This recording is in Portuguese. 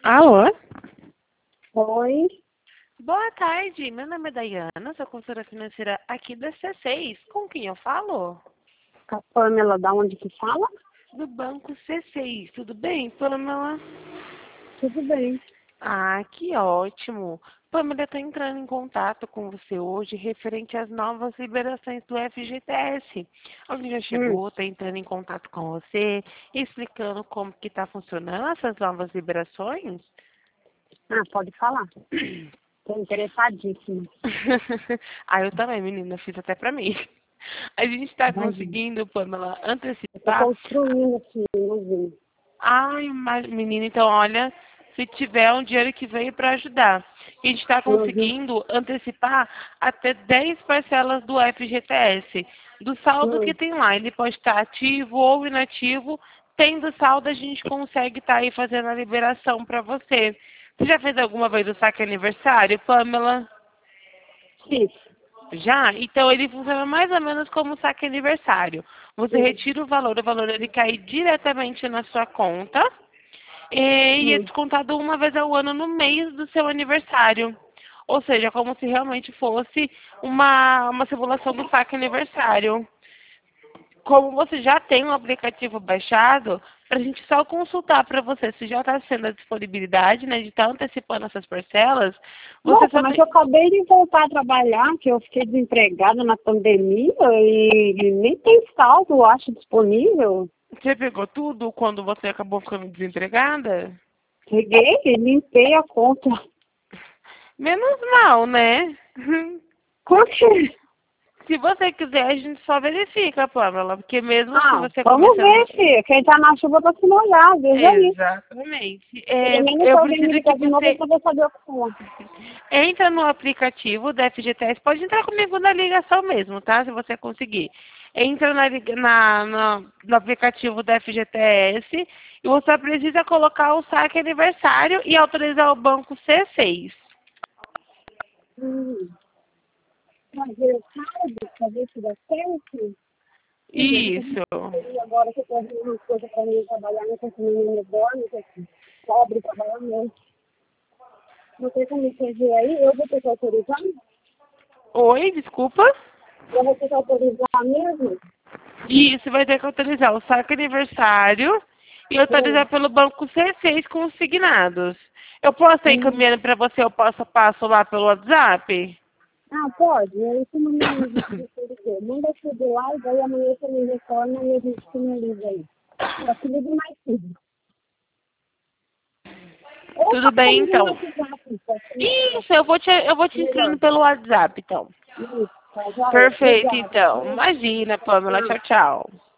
Alô? Oi, Boa tarde, meu nome é Dayana, sou consultora financeira aqui da C6. Com quem eu falo? a Pamela, da onde que fala? Do banco C6, tudo bem, Pamela? Tudo bem. Ah, que ótimo. Pamela, eu estou entrando em contato com você hoje referente às novas liberações do FGTS. Alguém já Hum. chegou, está entrando em contato com você, explicando como que está funcionando essas novas liberações? Pode falar. Estou interessadíssima. Ah, eu também, menina, fiz até pra mim. A gente está Imagina. conseguindo, Pamela, Eu estou antecipar. construindo aqui, imagina. Ai, menina, então olha, se tiver um dinheiro que veio para ajudar. A gente está Uhum. conseguindo antecipar até 10 parcelas do FGTS. Do saldo que Hum. tem lá, ele pode estar ativo ou inativo. Tendo saldo, a gente consegue estar aí fazendo a liberação para você. Você já fez alguma vez o saque aniversário, Pamela? Fiz. Já? Então ele funciona mais ou menos como saque aniversário. Você Hum. retira o valor ele cai diretamente na sua conta e é Hum. descontado uma vez ao ano no mês do seu aniversário. Ou seja, como se realmente fosse uma simulação do saque aniversário. Como você já tem um aplicativo baixado, para a gente só consultar para você se já está sendo a disponibilidade, né, de estar antecipando essas parcelas, você Nossa, só mas tem... eu acabei de voltar a trabalhar, que eu fiquei desempregada na pandemia e nem tem saldo, eu acho, disponível. Você pegou tudo quando você acabou ficando desempregada? Peguei e limpei a conta. Menos mal, né? Por quê? Se você quiser, a gente só verifica, Pamela, porque mesmo se Ah, você vamos começando... ver, filha. Quem tá na chuva tá se molhar, veja aí. Exatamente. Pelo menos se Eu alguém me preciso que ligar de novo, eu você vou poder saber o que for. entra no aplicativo da FGTS. Pode entrar comigo na ligação mesmo, tá? Se você conseguir. Entra no aplicativo da FGTS e você precisa colocar o saque aniversário e autorizar o banco C6. Hum. Fazer o cargo, fazer se dá certo. Isso. E agora que eu tô fazendo umas coisas pra mim trabalhar, não tô comendo meu dorme, tô pobre, trabalhando. Não sei como me fazer aí, eu vou ter que autorizar? Oi, desculpa? Eu vou ter que autorizar mesmo? Isso, vai ter que autorizar o saque aniversário e Hum. autorizar pelo banco C6 consignados. Eu posso estar Hum. encaminhando para você o passo a passo lá pelo WhatsApp? Pode. E aí, como não existe isso, manda tudo lá e daí amanhã você me retorna e a gente finaliza aí. Só que ligue mais cedo. Ou Tudo passa bem, comigo no então. WhatsApp, tá? Isso, eu vou te Melhor. ensinando pelo WhatsApp, então. Isso, tá joia? Perfeito, Obrigada, então. viu? Imagina, Pamela. Tchau. Tchau, tchau.